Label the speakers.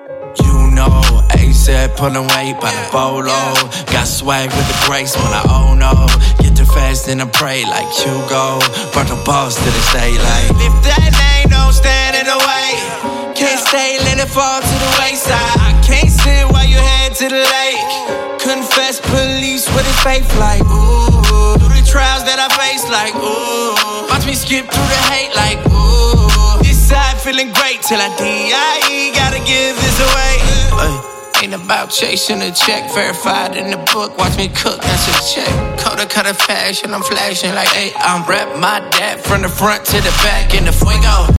Speaker 1: You know, ASAP pulling weight by the bolo. Got swag with the grace when I own no. Get too fast and I pray like Hugo. Brought the boss to the state like if that name don't stand in the way. Can't stay, let it fall to the wayside. I can't sit while you head to the lake. Confess police with his faith like ooh. Through the trials that I face like ooh. Watch me skip through the hate like ooh. This side feeling great till I die. Gotta give this away. Ain't about chasing a check, verified in the book. Watch me cook, that's a check. Coda cutter fashion, I'm flashing like hey, I'm rap my dad from the front to the back in the fuego.